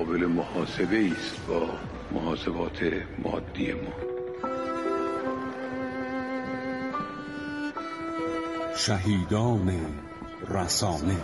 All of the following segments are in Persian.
قابل محاسبه است با محاسبات مادی ما. شهیدان رسانه.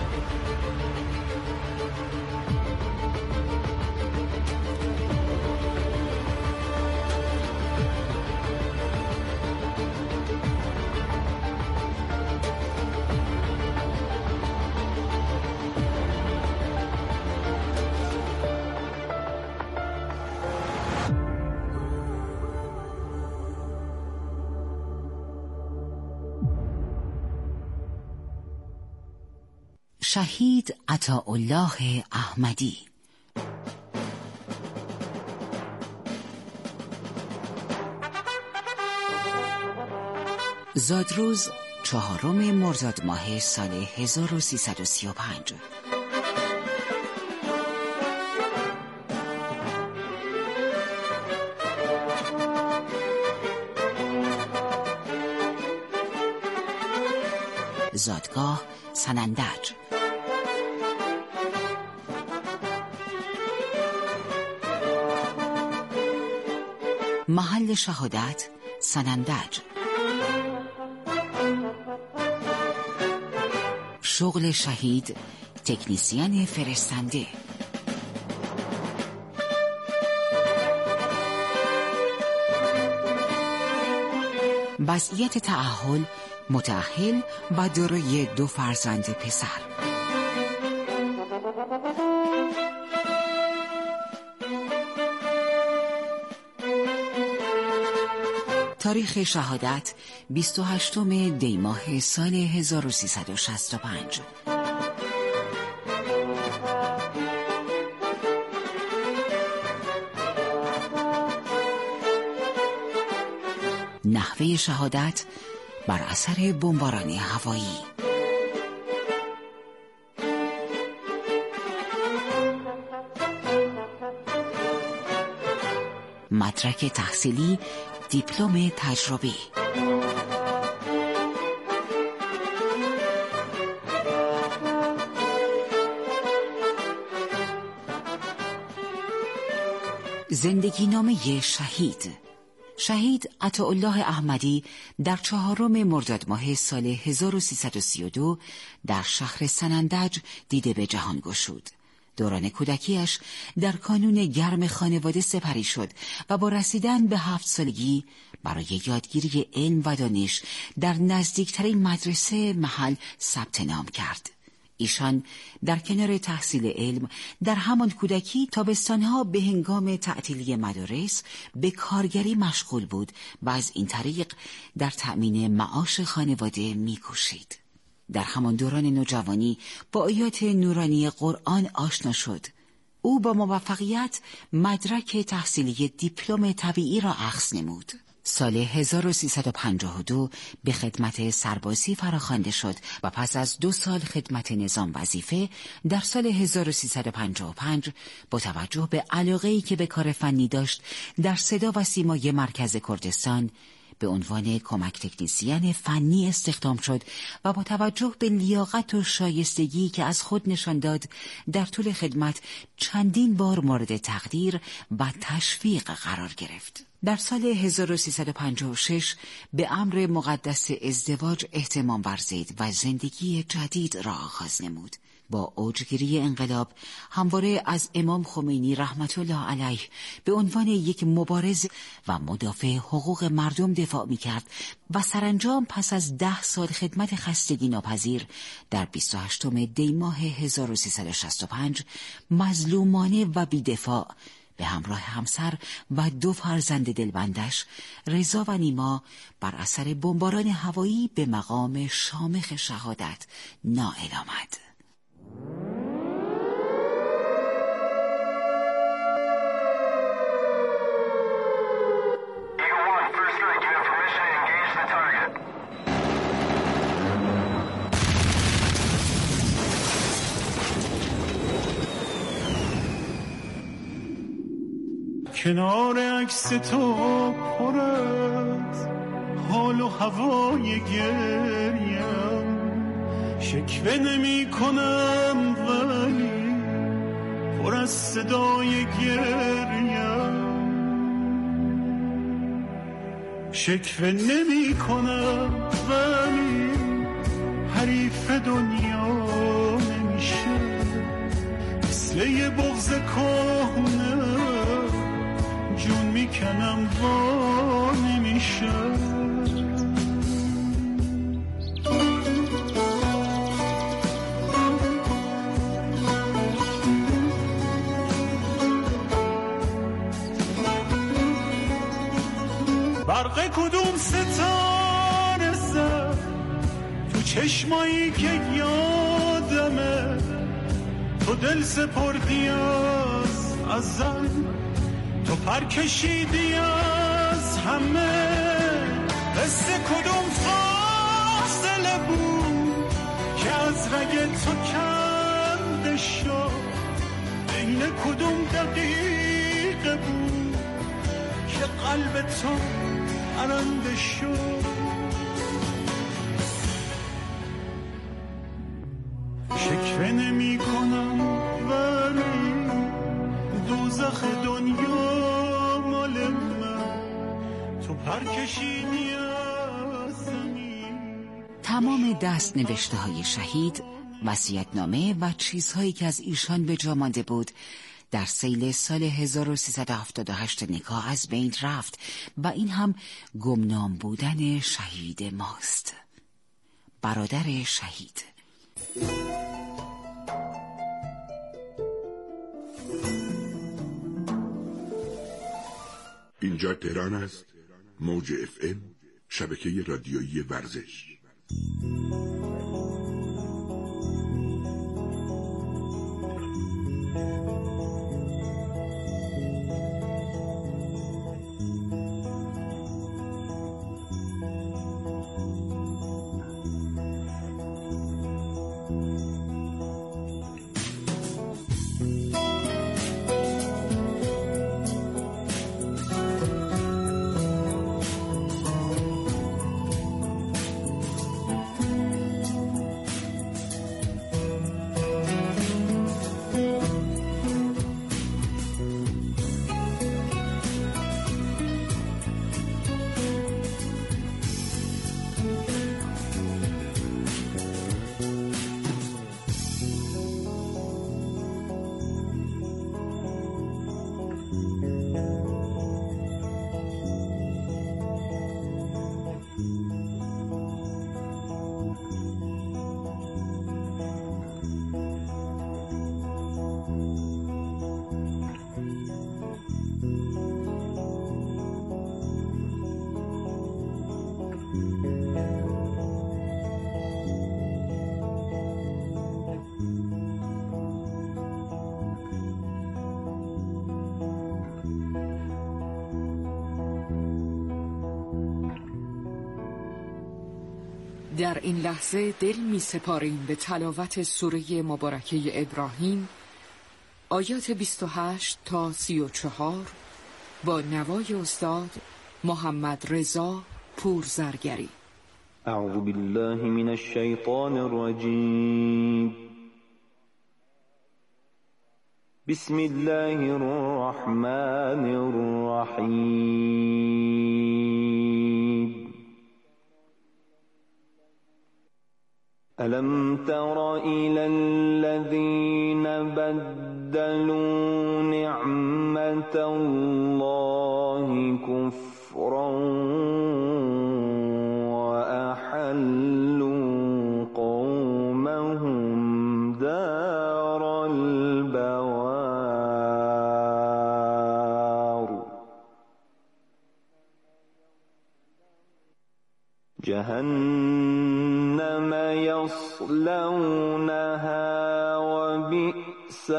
شهید عطاالله احمدی. زادروز 4 مرداد ماه سال 1335. زادگاه سنندج. محل شهادت سنندج. شغل شهید تکنیسیان فرستنده. وضعیت تأهل متأهل و دارای 2 فرزند پسر. تاریخ شهادت 28 دی ماه سال 1365. نحوه شهادت بر اثر بمباران هوایی. مدرک تحصیلی دیپلم تجربی. زندگی نامه شهید. شهید عطاالله احمدی در 4 مرداد ماه سال 1332 در شهر سنندج دیده به جهان گشود. دوران کودکیش در کانون گرم خانواده سپری شد و با رسیدن به 7 سالگی برای یادگیری علم و دانش در نزدیکترین مدرسه محل ثبت نام کرد. ایشان در کنار تحصیل علم در همان کودکی تابستانها به هنگام تعطیلی مدارس به کارگری مشغول بود و از این طریق در تأمین معاش خانواده می‌کوشید. در همان دوران نوجوانی با آیات نورانی قرآن آشنا شد. او با موفقیت مدرک تحصیلی دیپلم طبیعی را اخذ نمود. سال 1352 به خدمت سربازی فراخوانده شد و پس از 2 سال خدمت نظام وظیفه در سال 1355 با توجه به علاقه‌ای که به کار فنی داشت در صدا و سیمای مرکز کردستان به عنوان کمک تکنیسیان فنی استخدام شد و با توجه به لیاقت و شایستگی که از خود نشان داد در طول خدمت چندین بار مورد تقدیر و تشویق قرار گرفت. در سال 1356 به امر مقدس ازدواج اهتمام ورزید و زندگی جدید را آغاز نمود. با اوجگیری انقلاب همواره از امام خمینی رحمت الله علیه به عنوان یک مبارز و مدافع حقوق مردم دفاع می‌کرد و سرانجام پس از 10 سال خدمت خستگی ناپذیر در 28 دی ماه 1365 مظلومانه و بی‌دفاع به همراه همسر و 2 فرزند دلبندش رضا و نیما بر اثر بمباران هوایی به مقام شامخ شهادت نائل آمد. کنار عکس تو پر از حال و هوای گریم، شکوه نمی کنم ولی پر از صدای گریم، شکوه نمی کنم ولی حریف دنیا نمیشه، مثل یه بغض کهنه جون میکنم وا نمیشه. برق کدوم ستاره زد تو چشمایی که یادمه، تو دل سپردی از زن، تو پر کشیدی از همه، قصه کدوم فاصله بود که از رگ تو کنده شد، بین کدوم دقیقه بود که قلب تو پرنده شد. شکوه نمی کنم ولی دوزخ دنیا مال من، تو پر کشیدی از زمین. تمام دست نوشته های شهید، وصیت‌نامه و چیزهایی که از ایشان به جا مانده بود در سیل سال 1378 نکاح از بین رفت و این هم گمنام بودن شهید ماست. برادر شهید. اینجا تهران است. موج FM، شبکه رادیویی ورزش. در این لحظه دل می سپاریم به تلاوت سوره مبارکه ابراهیم، آیات 28 تا 34 با نوای استاد محمد رضا پورزرگری. اعوذ بالله من الشیطان الرجیم. بسم الله الرحمن الرحیم. ألم تر إلى الذين بدلوا نعمة الله كفرا وأحلوا قومهم دار البوار جهنم يصلونها وبئس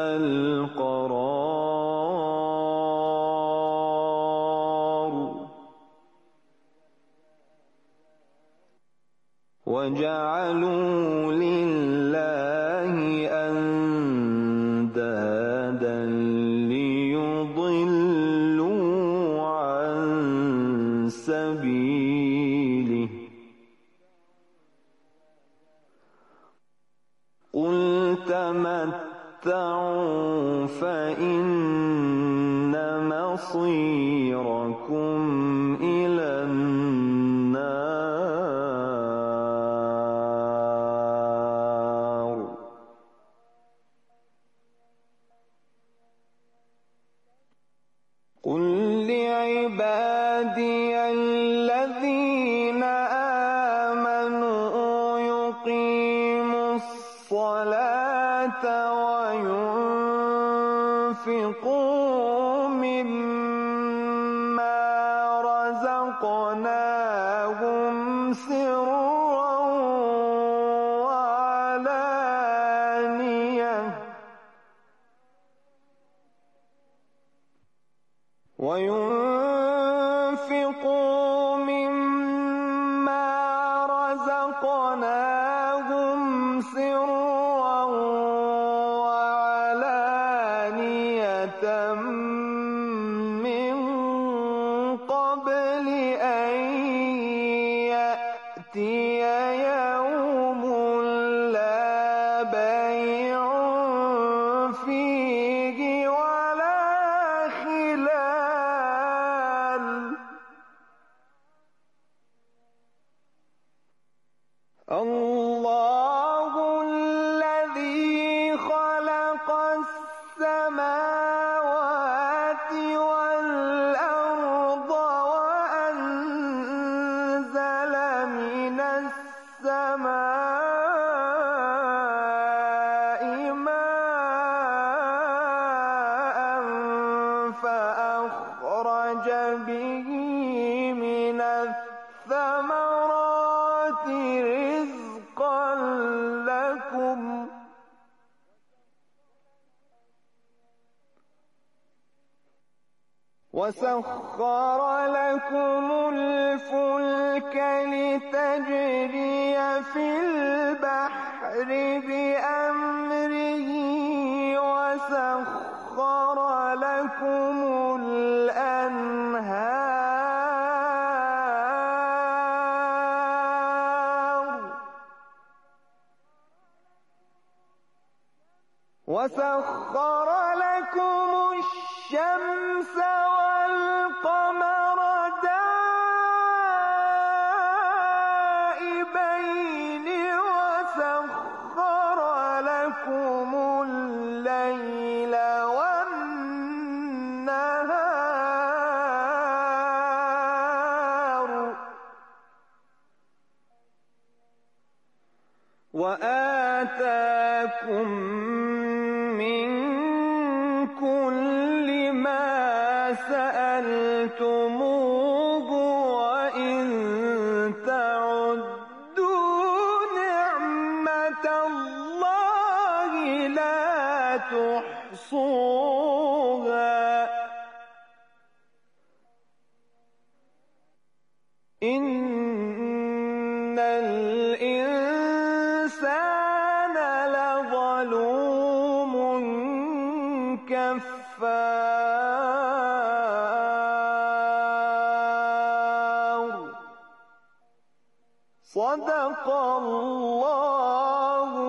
القرار وجعلوا لله أندادا ليضلوا عن سبيله قل تمتعوا مصيركم إلى النار. قل لعبادي الذين آمنوا يقيموا الصلاة وينفقوا مما رزقناهم سرا وعلانية من قبل أن يأتي يوم لا بيع فيه ولا خلال. الله الذي خلق السماوات والأرض وأنزل من السماء ماء فأخرج به من الثمرات رزقا لكم وسخر لكم الفلك لتجري في البحر بأمره وسخر لكم الأنهار وسخر لكم الشمس والقمر دائبين وسخر لكم الليل والنهار وآتاكم من كل ما سألتموه وإن تعدوا نعمة الله لا تحصوها إن الإنسان لظلوم كفار. صدق الله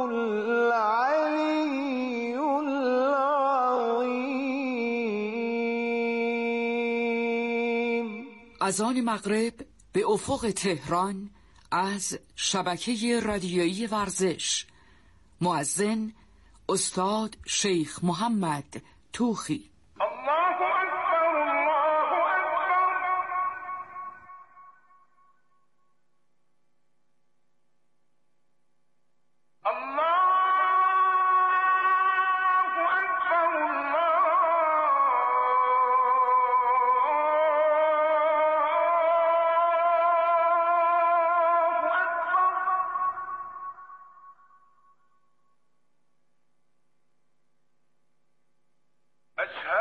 العلي العظيم. اذان مغرب به افق تهران از شبکه رادیویی ورزش. مؤذن استاد شیخ محمد توخی. الله اکبر الله اکبر. الله اکبر الله اکبر.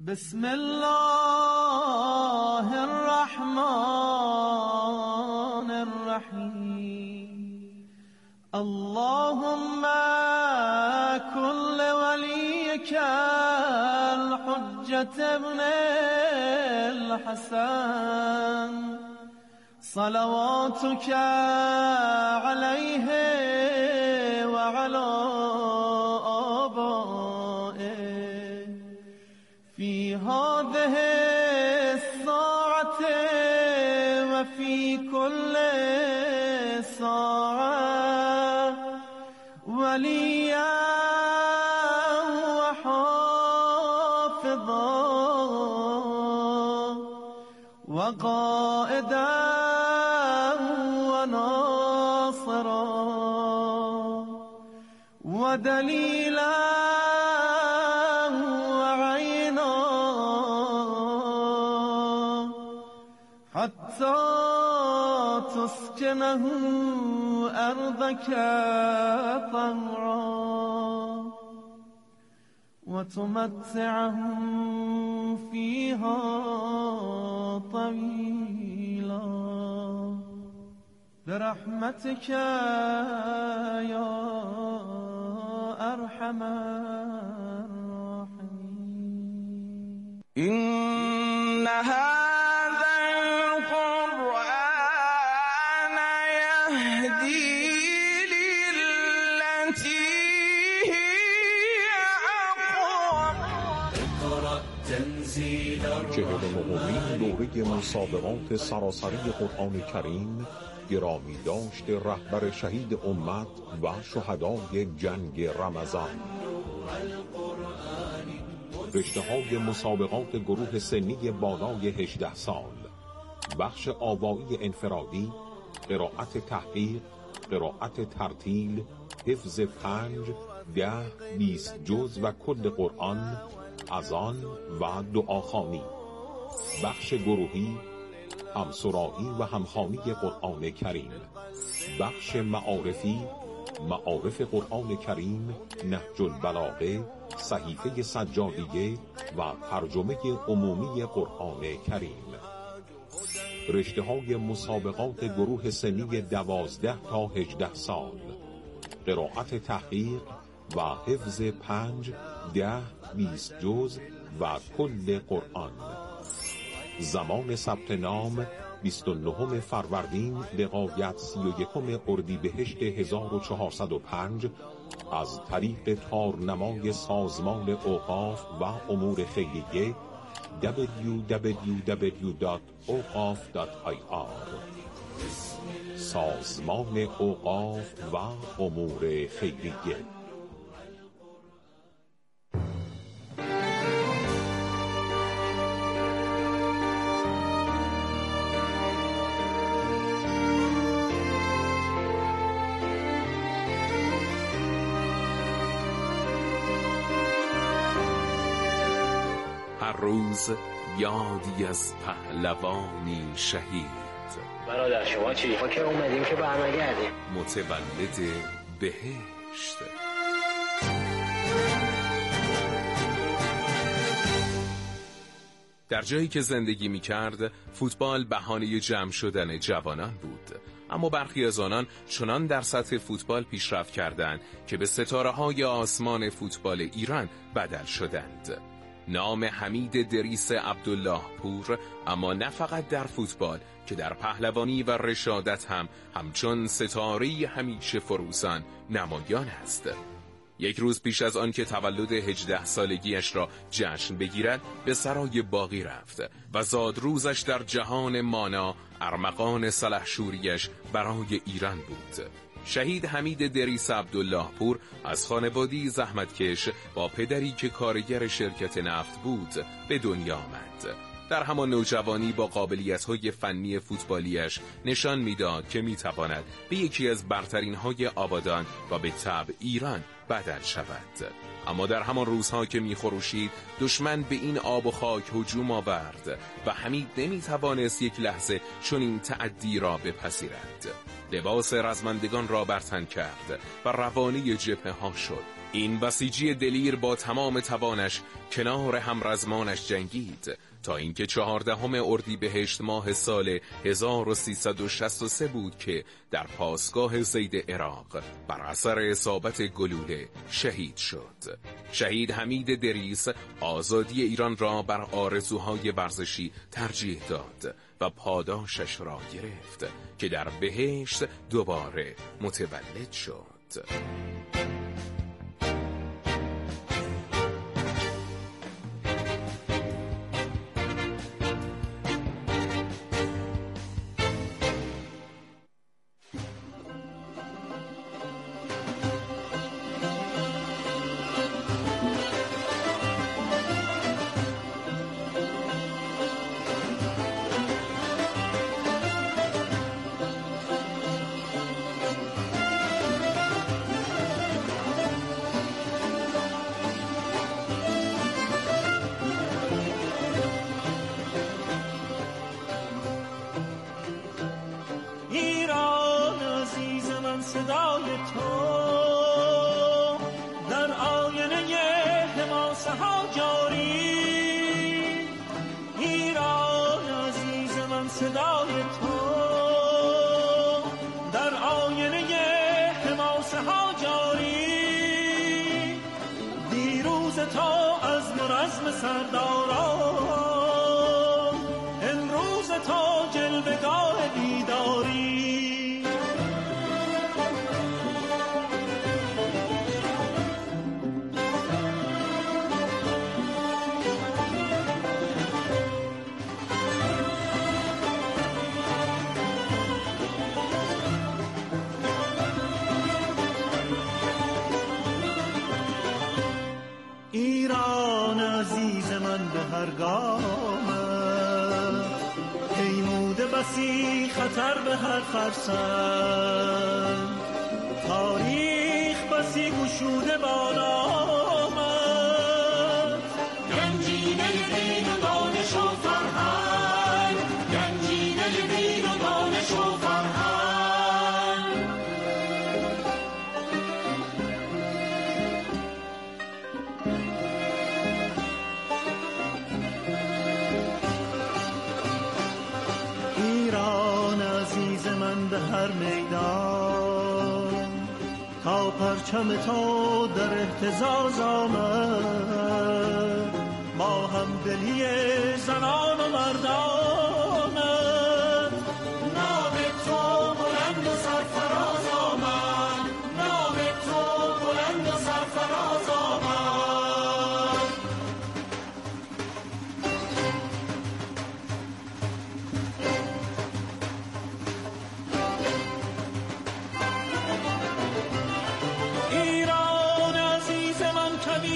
بسم الله الرحمن الرحیم اللهم كل وليك الحجة ابن الحسن صلواتك عليه وعلى آبائه في هذه الساعة وفي كل ساعة وليا وحافظا وقائدا وناصرا ودليلا وعينا حتى تسكنه أرضك طهرا وتمتعهم فيها طويلا برحمتك يا أرحم الراحمين إن هذا القرآن يهدي للتي هي أقوم 49مین دوره مسابقات سراسری قرآن کریم گرامی داشت رهبر شهید امت و شهدای جنگ رمضان. رشته‌های مسابقات گروه سنی بالای 18 سال، بخش آوایی انفرادی، قرائت تحقیق، قرائت ترتیل، حفظ 5، 10، 20 جز و کل قرآن، اذان و دعاخوانی. بخش گروهی، همسرایی و همخوانی قرآن کریم. بخش معارفی، معارف قرآن کریم، نهج البلاغه، صحیفه سجادیه و ترجمه عمومی قرآن کریم. رشته‌های مسابقات گروه سنی 12 تا 18 سال، قرائت تحقیق و حفظ 5، 10، 20 جز و کل قرآن. زمان ثبت نام 29 فروردین لغایت 31 اردیبهشت 1405 از طریق تارنمای سازمان اوقاف و امور خیریه www.اوقاف.ir. سازمان اوقاف و امور خیریه. هر روز یادی از پهلوانی شهید. برادر شما چی؟ ما که اومدیم که برنگردیم. متولد بهشت. در جایی که زندگی می کرد، فوتبال بهانه جمع شدن جوانان بود. اما برخی از آنان چنان در سطح فوتبال پیشرفت کردند که به ستاره‌های آسمان فوتبال ایران بدل شدند. نام حمید دریس عبدالله پور اما نه فقط در فوتبال که در پهلوانی و رشادت هم همچون ستاره همیشه فروزان نمایان است. یک روز پیش از آن که تولد 18 سالگیش را جشن بگیرد به سرای باغی رفت و زاد روزش در جهان مانا ارمغان سلحشوریش برای ایران بود. شهید حمید دریس عبدالله پور از خانواده‌ای زحمتکش با پدری که کارگر شرکت نفت بود به دنیا آمد. در همان نوجوانی با قابلیت‌های فنی فوتبالیش نشان می‌داد که می‌تواند به یکی از برترین‌های آبادان و به طبع ایران بدل شود. اما در همان روزها که می‌خروشید دشمن به این آب و خاک هجوم آورد و حمید نمی‌توانست یک لحظه چنین تعدی را بپذیرد. لباس رزمندگان را بر تن کرد و روانه جبهه‌ها شد. این بسیجی دلیر با تمام توانش کنار همرزمانش جنگید تا اینکه 14 اردیبهشت ماه سال 1363 بود که در پاسگاه زید عراق بر اثر اصابت گلوله شهید شد. شهید حمید دریس آزادی ایران را بر آرزوهای ورزشی ترجیح داد و پاداشش را گرفت که در بهشت دوباره متولد شد. صدای تو در آینه حماسه ها جاری، ایران عزیز من صدای تو در آینه حماسه ها جاری، دیروز تو از مرزم سرداران، امروز تو جلوه‌گاه بیداری. ایران عزیز من به هر گامت پیموده بسی خطر به هر فرسنگ، تاریخ بسی گشوده با نامت، گنجینه دین و دانش و فرهنگ، گنجینه دین و دانش و فرهنگ. ایران عزیز من به هر میدان تا پرچم تو در اهتزاز آمد، با همدلی زنان و مردانت، نام تو بلند و سرفراز آمد، نام تو بلند و سرفراز آمد. ایران عزیز من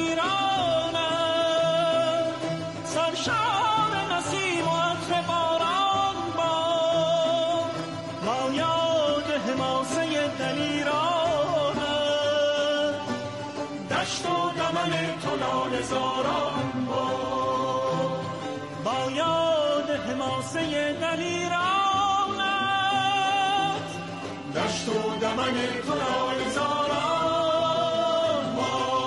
کبیرانم، سرشار نسیم و عطر باران باد، با یاد حماسه دلیرانم، دشت و دمن تو لاله زاران باد، با یاد حماسه دلیرانت، دشت و دمن تو لاله زاران باد.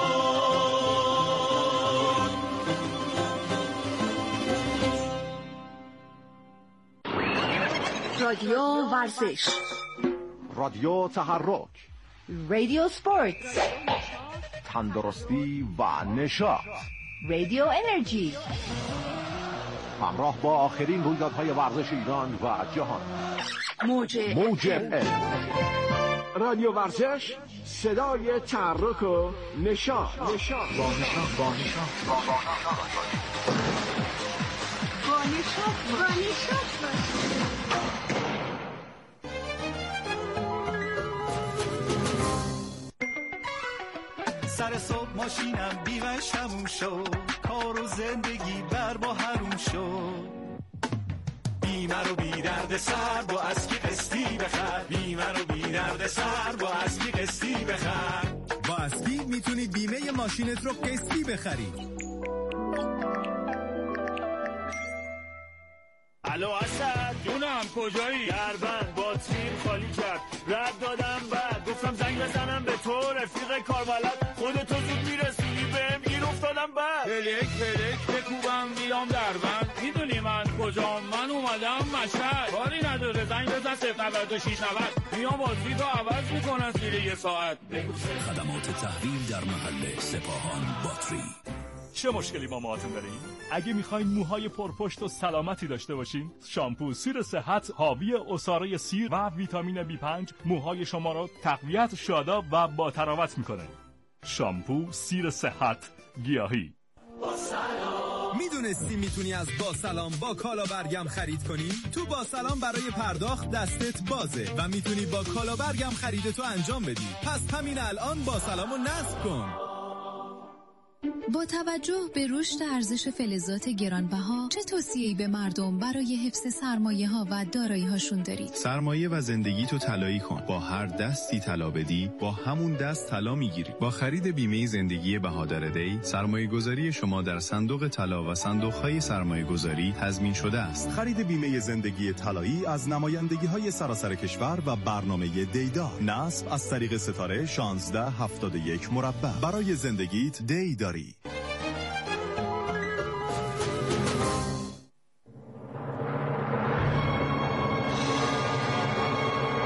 رادیو ورزش، رادیو تحرک، رادیو سپورت، تندرستی و نشاط، رادیو انرژی، همراه با آخرین رویدادهای ورزش ایران و جهان. موج رادیو ورزش، صدای تحرک و نشاط. سر صبح ماشینم بیمش تموم شد، کار و زندگی بر با حروم شد، بیمه رو بی درد سر با اسکی قسطی بخر، بیمه رو بی درد سر با اسکی قسطی بخر. با اسکی میتونی بیمه ماشینت رو قسطی بخری. الو اسد جونم کجایی؟ دربند باتریم خالی کرد، رد دادم بعد گفتم زنگ بزنم به تو رفیق کاربلد، خودتو اومدم مشهد کاری نداره زنگ بزن 092 میام بازی رو عوض میکنن زیر یه ساعت. خدمات تحویل در محل سپاهان باتری. چه مشکلی با موهاتون دارین؟ اگه میخواین موهای پرپشت و سلامتی داشته باشین، شامپو سیر صحت حاوی عصاره سیر و ویتامین B5 موهای شما رو تقویت، شاداب و با تراوت میکنه. شامپو سیر صحت گیاهی. میدونستی میتونی از با سلام با کالا برگم خرید کنی؟ تو با سلام برای پرداخت دستت بازه و میتونی با کالا برگم خریدتو انجام بدی. پس همین الان با سلامو نصب کن. با توجه به رشد ارزش فلزات گرانبها، چه توصیه‌ای به مردم برای حفظ سرمایه‌ها و دارایی‌هاشون دارید؟ سرمایه و زندگی تو طلایی کن. با هر دستی طلا بدی، با همون دست طلا میگیری. با خرید بیمه زندگی بهادر دی، سرمایه‌گذاری شما در صندوق طلا و صندوق‌های سرمایه‌گذاری تضمین شده است. خرید بیمه زندگی طلایی از نمایندگی‌های سراسر کشور و برنامه دیدار. نصب از طریق ستاره 1671 مربع. برای زندگیت دی داری.